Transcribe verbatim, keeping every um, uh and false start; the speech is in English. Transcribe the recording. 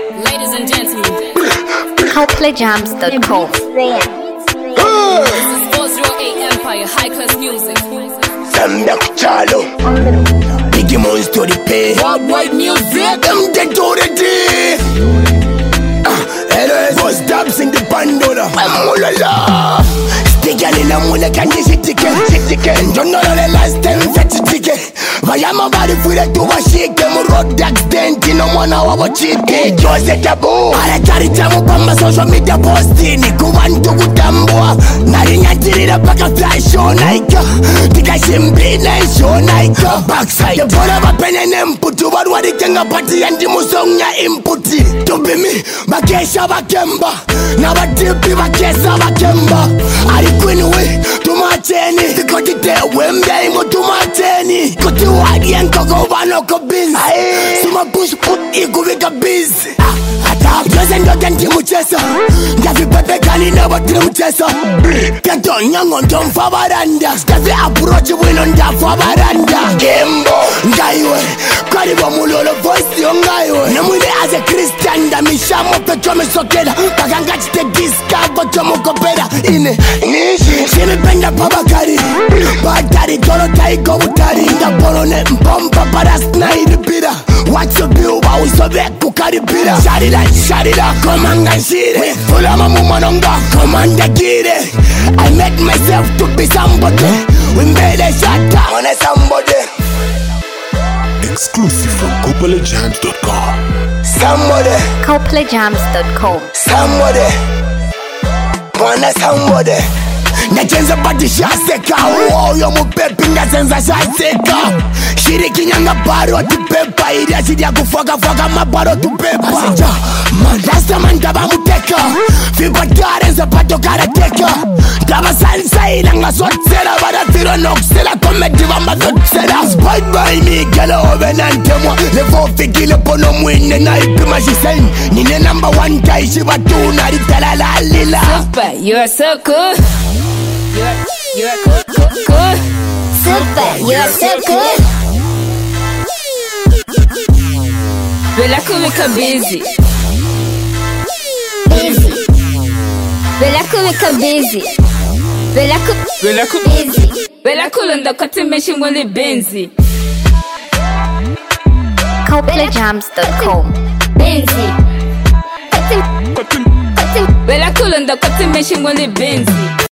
Ladies and gentlemen, Coldplay Jams dot com. this is four oh eight Empire, high class music. Samba Kuchalo, Biggie Moons to the pay. Worldwide music. Them dead already. Hello, was dubs in the bandola. Amulala. Stick in a mula can you sit ticket? Sit ticket. Don't know the last time fetch ticket. Vayama body for the two was shake them road dax dent in one hour cheat. Just a taboo. I carry tamu pamba social media posting. Kubantu kutambua. Narinya tirira paka flash show naika. Tika shimbi na show naika. Backside. The bora bapene nemputu. Wadwadi kenga pati yandi musonga inputi. Tubi mi bakesha bakemba. Na batipi bakesa bakemba. Ari queen we tumateni. Tikoti te wembe imo tumateni. Koti wadi en koko wano ko biz. Suma push put iku vika biz. Ata present do genti muchesa. Gavi pepe kani na watri muchesa. Kato nyango ndom fa baranda. Gavi approach wino nda fa baranda. Kimbo ngaiwe. Kari wa mulolo voice yo ngaiwe. Namune as a Christian da mishamo pecho me sokeda. Pagangachi te discover chomo kopeda. Ine nishi shimi penda pabakari. Batari tolo taiko utari. Da borone mpompa para snaidi pira. Watch your bill wa usobe kukari pira. Sharida sharida komanga shire. Fula mamu mononga komanda gire. I made myself to be somebody. We made a shot on a somebody. Exclusive from Coldplay Jams dot com. Somebody, Coldplay Jams dot com. somebody, wanna somebody. Najenza bati shaseka. Oh, yo mupepi nazenza shaseka. Shiriki nyanga baro tupepa. Ili asidi ya kufaka faka mabaro tupepa. Aseja, man rasta man daba muteka. Fiba darenza pato karateka. Daba sansa ilanga sotsela. Bada tiro noksela komedi vamba sotsela. Spoiled by me, gala ovenante mwa. Levo fiki le pono mwine na ipima shisen. Nine number one guy shiva tu naritala la lila. Super, you're so cool. You're, you're cool, cool, cool. Super, you're so cool. Bella kubika busy. Busy. Bella kubika busy. Bella ku Bella ku busy. Bella kulunda kati meshi mwili benzi. Coldplay Jams dot com. Busy. Bella kulunda kati meshi mwili benzi.